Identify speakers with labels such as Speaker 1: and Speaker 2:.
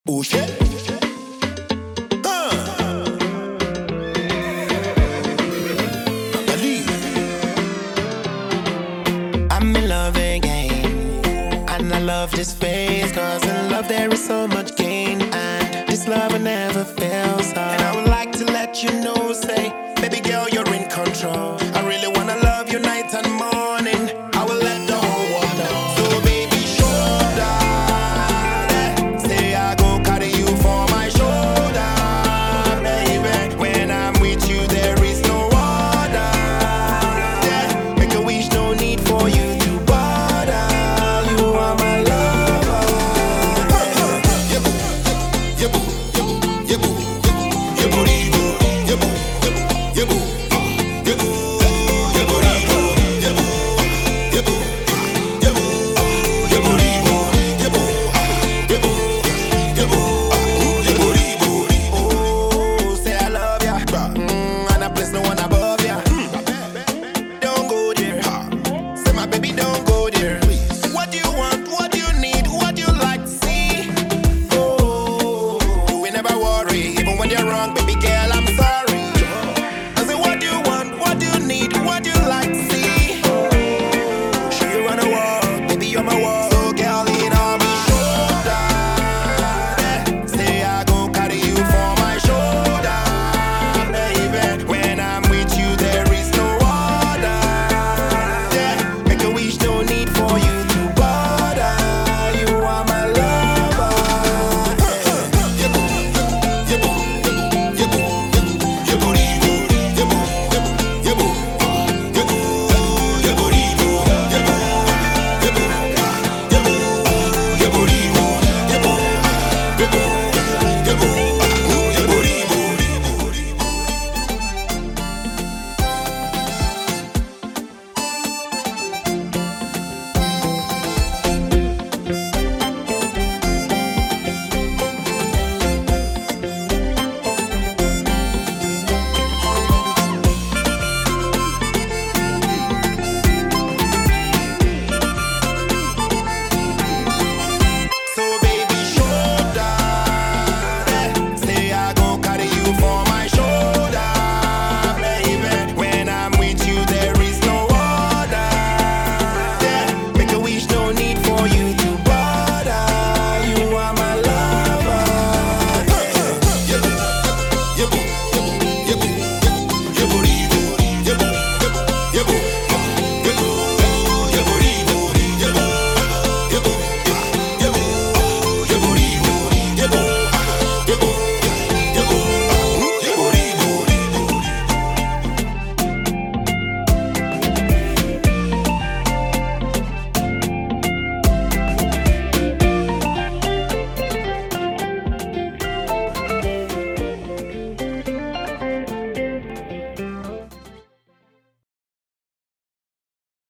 Speaker 1: Oh shit. Believe. I'm in love again, and I love this phase. Cause in love there is so much gain, and this love will never fails. And I would like to let you know, say, baby girl, you're in control.